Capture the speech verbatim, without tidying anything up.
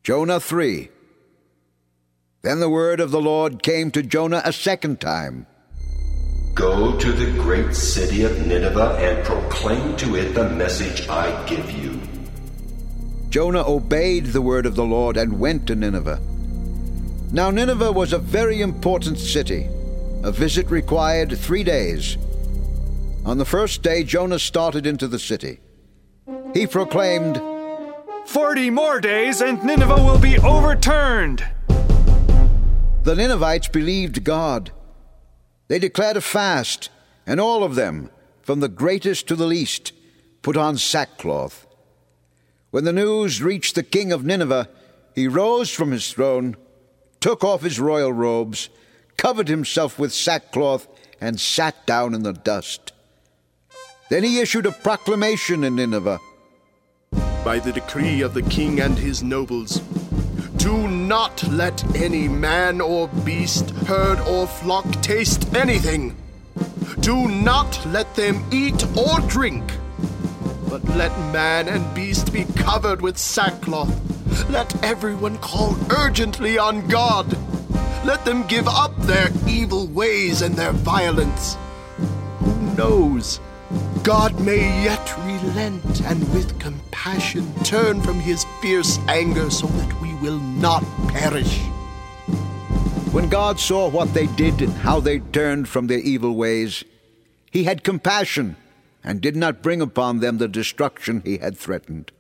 Jonah three. Then the word of the Lord came to Jonah a second time. Go to the great city of Nineveh and proclaim to it the message I give you. Jonah obeyed the word of the Lord and went to Nineveh. Now Nineveh was a very important city. A visit required three days. On the first day, Jonah started into the city. He proclaimed, Forty more days and Nineveh will be overturned. The Ninevites believed God. They declared a fast, and all of them, from the greatest to the least, put on sackcloth. When the news reached the king of Nineveh, he rose from his throne, took off his royal robes, covered himself with sackcloth, and sat down in the dust. Then he issued a proclamation in Nineveh. By the decree of the king and his nobles, do not let any man or beast, herd or flock taste anything. Do not let them eat or drink, but let man and beast be covered with sackcloth. Let everyone call urgently on God. Let them give up their evil ways and their violence. Who knows? God may yet relent and with compassion turn from his fierce anger so that we will not perish. When God saw what they did and how they turned from their evil ways, he had compassion and did not bring upon them the destruction he had threatened.